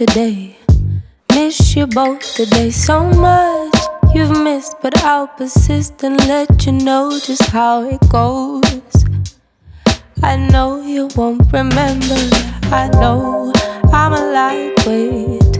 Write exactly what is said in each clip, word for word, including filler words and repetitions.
today. Miss you both today so much. You've missed, but I'll persist and let you know just how it goes. I know you won't remember. I know I'm a lightweight.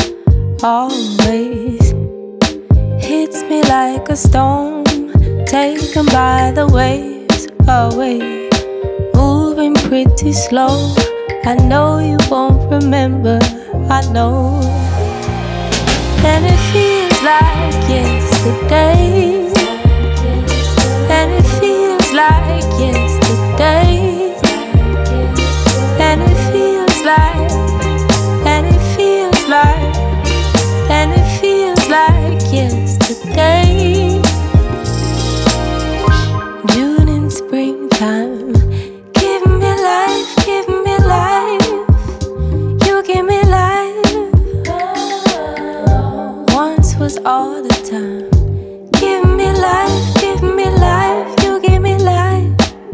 Always hits me like a storm, taken by the waves away, moving pretty slow. I know you won't remember. I know. And it feels like yesterday. And it feels like yesterday. And it feels like, and it feels like, and it feels like yesterday. June in springtime. Give me life, give me life. You give me life. Once was all the time. Give me life, give me life. You give me life.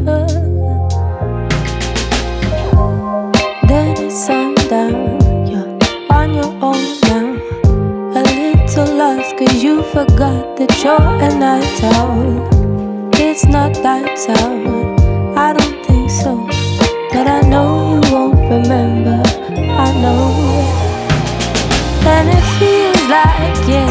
Then it's sundown. You're on your own now. A little lost cause you forgot that you're a night owl. It's not lights out, I don't think so. But I know you won't remember. I know. And it feels like